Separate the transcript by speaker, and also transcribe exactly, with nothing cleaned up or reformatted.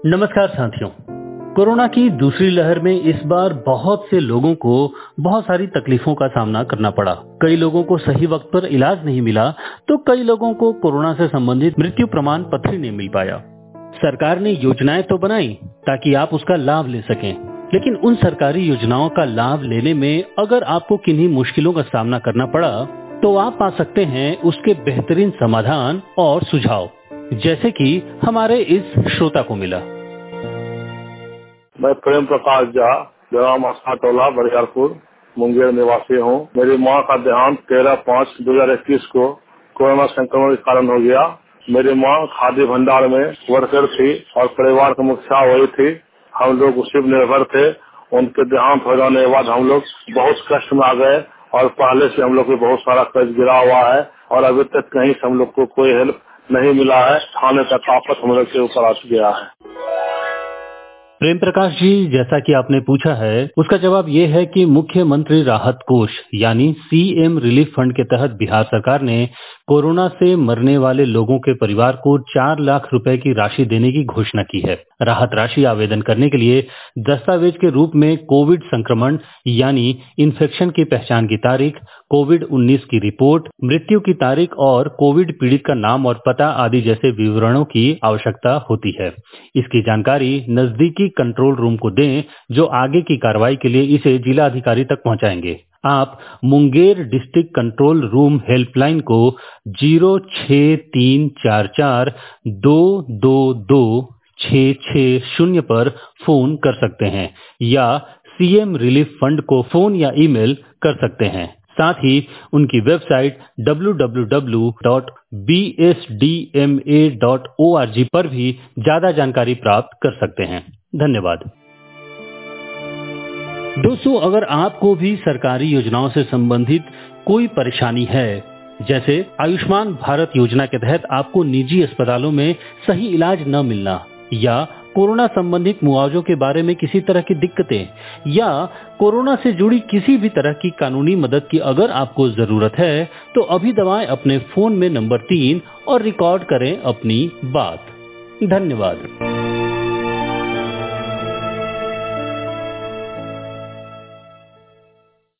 Speaker 1: नमस्कार साथियों। कोरोना की दूसरी लहर में इस बार बहुत से लोगों को बहुत सारी तकलीफों का सामना करना पड़ा। कई लोगों को सही वक्त पर इलाज नहीं मिला तो कई लोगों को कोरोना से संबंधित मृत्यु प्रमाण पत्र ही नहीं मिल पाया। सरकार ने योजनाएं तो बनाई ताकि आप उसका लाभ ले सकें, लेकिन उन सरकारी योजनाओं का लाभ लेने में अगर आपको किन्हीं मुश्किलों का सामना करना पड़ा तो आप पा सकते हैं उसके बेहतरीन समाधान और सुझाव, जैसे कि हमारे इस श्रोता को मिला।
Speaker 2: मैं प्रेम प्रकाश झा, ग्राम टोला बरियारपुर, मुंगेर निवासी हूँ। मेरी माँ का देहांत तेरह पाँच दो हजार इक्कीस को कोरोना संक्रमण के कारण हो गया। मेरी माँ खादी भंडार में वर्कर थी और परिवार का मुखिया वही थी। हम लोग उसी पर निर्भर थे। उनके देहांत हो जाने के बाद हम लोग बहुत कष्ट में आ गए और पहले से हम लोग को बहुत सारा कर्ज गिरा हुआ है और अभी तक कहीं से हम लोग को कोई हेल्प नहीं मिला है। खाने तक आफत हम लोग के ऊपर आ गया है।
Speaker 1: प्रेम प्रकाश जी, जैसा कि आपने पूछा है उसका जवाब ये है कि मुख्यमंत्री राहत कोष यानी सीएम रिलीफ फंड के तहत बिहार सरकार ने कोरोना से मरने वाले लोगों के परिवार को चार लाख रुपए की राशि देने की घोषणा की है। राहत राशि आवेदन करने के लिए दस्तावेज के रूप में कोविड संक्रमण यानी इन्फेक्शन की पहचान की तारीख, कोविड उन्नीस की रिपोर्ट, मृत्यु की तारीख और कोविड पीड़ित का नाम और पता आदि जैसे विवरणों की आवश्यकता होती है। इसकी जानकारी नजदीकी कंट्रोल रूम को दें, जो आगे की कार्रवाई के लिए इसे जिला अधिकारी तक पहुंचाएंगे। आप Munger district control room helpline को जीरो छह तीन चार चार दो दो दो छह छह शून्य पर फोन कर सकते हैं या सीएम रिलीफ फंड को फोन या ईमेल कर सकते हैं। साथ ही उनकी website W W W dot B S D M A dot O R G पर भी ज्यादा जानकारी प्राप्त कर सकते हैं। धन्यवाद। दोस्तों, अगर आपको भी सरकारी योजनाओं से संबंधित कोई परेशानी है, जैसे आयुष्मान भारत योजना के तहत आपको निजी अस्पतालों में सही इलाज न मिलना या कोरोना संबंधित मुआवजों के बारे में किसी तरह की दिक्कतें या कोरोना से जुड़ी किसी भी तरह की कानूनी मदद की अगर आपको जरूरत है तो अभी दबाएं अपने फोन में नंबर तीन और रिकॉर्ड करें अपनी बात। धन्यवाद।